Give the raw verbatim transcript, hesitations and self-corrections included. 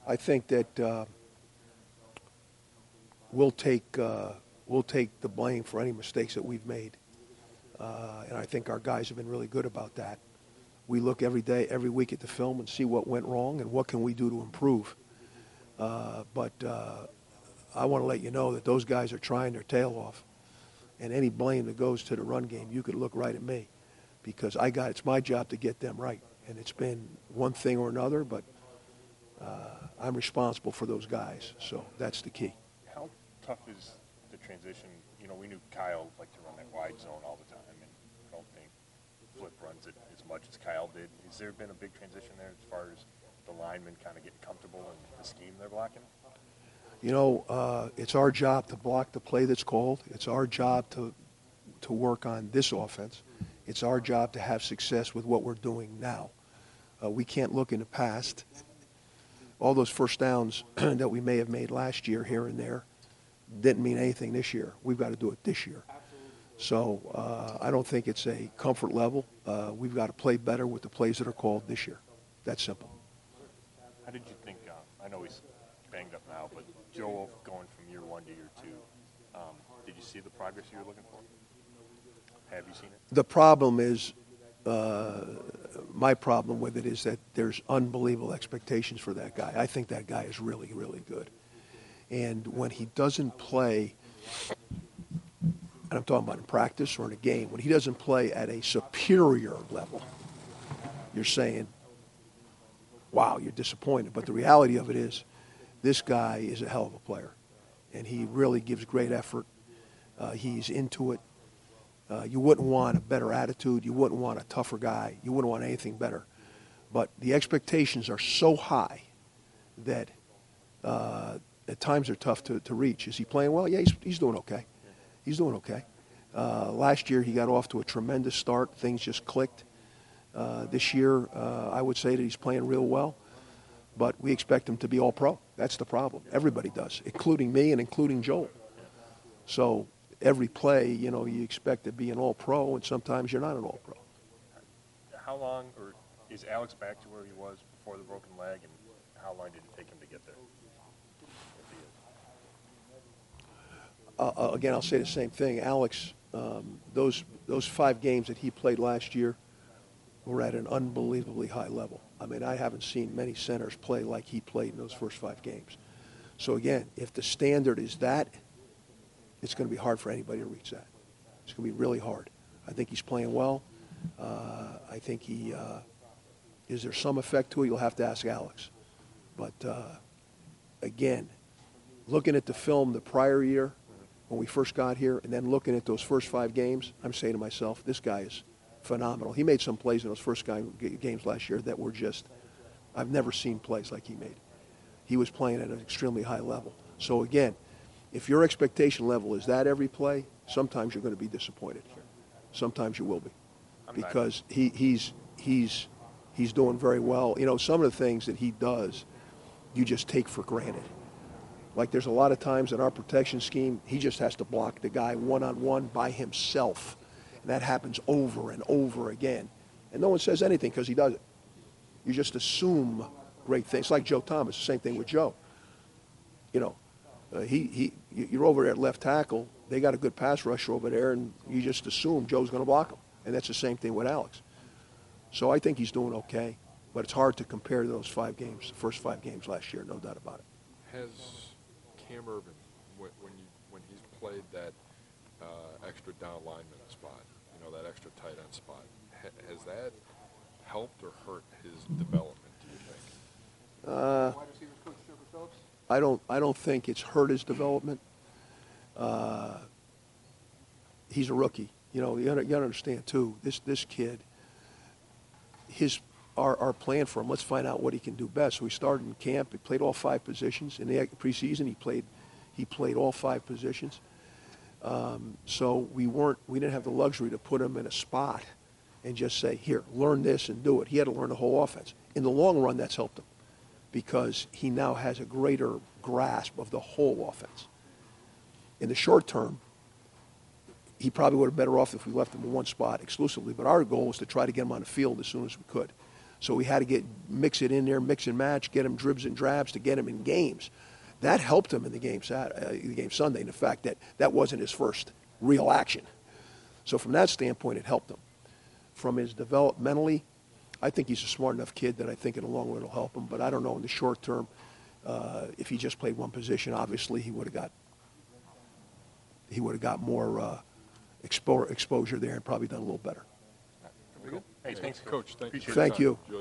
I think that uh, we'll take uh, we'll take the blame for any mistakes that we've made, uh, and I think our guys have been really good about that. We look every day, every week at the film and see what went wrong and what can we do to improve. Uh, but uh, I want to let you know that those guys are trying their tail off, and any blame that goes to the run game, you could look right at me, because I got it's my job to get them right, and it's been one thing or another, but uh, I'm responsible for those guys, so that's the key. How tough is the transition? You know, we knew Kyle liked to run that wide zone all the time, and I don't think Flip runs it as much as Kyle did. Has there been a big transition there as far as the linemen kind of getting comfortable in the scheme they're blocking? You know, uh, it's our job to block the play that's called. It's our job to to work on this offense. It's our job to have success with what we're doing now. Uh, we can't look in the past. All those first downs that we may have made last year here and there didn't mean anything this year. We've got to do it this year. So uh, I don't think it's a comfort level. Uh, we've got to play better with the plays that are called this year. That's simple. How did you think, uh, I know he's banged up now, but Joe going from year one to year two, um, did you see the progress you were looking for? Have you seen it? The problem is, uh, my problem with it is that there's unbelievable expectations for that guy. I think that guy is really, really good. And when he doesn't play, and I'm talking about in practice or in a game, when he doesn't play at a superior level, you're saying, wow, you're disappointed. But the reality of it is, this guy is a hell of a player, and he really gives great effort. Uh, he's into it. Uh, you wouldn't want a better attitude. You wouldn't want a tougher guy. You wouldn't want anything better. But the expectations are so high that uh, at times they're tough to, to reach. Is he playing well? Yeah, he's, he's doing okay. He's doing okay. Uh, last year he got off to a tremendous start. Things just clicked. Uh, this year uh, I would say that he's playing real well. But we expect him to be all pro. That's the problem. Everybody does, including me and including Joel. So every play, you know, you expect to be an all-pro, and sometimes you're not an all-pro. How long, or is Alex back to where he was before the broken leg, and how long did it take him to get there? Uh, again, I'll say the same thing. Alex, um, those those five games that he played last year were at an unbelievably high level. I mean, I haven't seen many centers play like he played in those first five games. So again, if the standard is that, it's going to be hard for anybody to reach that. It's going to be really hard. I think he's playing well. Uh, I think he, uh, is there some effect to it? You'll have to ask Alex. But uh, again, looking at the film the prior year when we first got here, and then looking at those first five games, I'm saying to myself, this guy is phenomenal. He made some plays in those first guy, games last year that were just, I've never seen plays like he made. He was playing at an extremely high level. So again, if your expectation level is that every play, sometimes you're going to be disappointed. Sometimes you will be, because he, he's he's he's doing very well. You know, some of the things that he does, you just take for granted. Like there's a lot of times in our protection scheme, he just has to block the guy one-on-one by himself. And that happens over and over again. And no one says anything because he does it. You just assume great things. It's like Joe Thomas, the same thing with Joe. You know, uh, he, he, you're over there at left tackle. They got a good pass rusher over there, and you just assume Joe's going to block him. And that's the same thing with Alex. So I think he's doing okay. But it's hard to compare to those five games, the first five games last year, no doubt about it. Has Cam Ervin, when, you, when he's played that uh, extra down lineman spot, you know, that extra tight end spot, ha has that helped or hurt his development, do you think? Uh, I don't, I don't think it's hurt his development. Uh, he's a rookie. You know, you gotta, you gotta understand, too, this, this kid, his, our, our plan for him, let's find out what he can do best. So he started in camp. He played all five positions. In the preseason, he played, he played all five positions. Um, so we weren't, we didn't have the luxury to put him in a spot and just say, here, learn this and do it. He had to learn the whole offense. In the long run, that's helped him because he now has a greater grasp of the whole offense. In the short term, he probably would have been better off if we left him in one spot exclusively, but our goal was to try to get him on the field as soon as we could. So we had to get mix it in there, mix and match, get him dribs and drabs to get him in games. That helped him in the game Sat uh, the game Sunday, in the fact that that wasn't his first real action. So from that standpoint, it helped him. From his developmentally, I think he's a smart enough kid that I think in the long run it'll help him. But I don't know in the short term, uh, if he just played one position, obviously he would have got he would have got more uh, expo- exposure there and probably done a little better. Cool. Hey, thanks, Coach. Thank you. Appreciate it. Thank you. Enjoy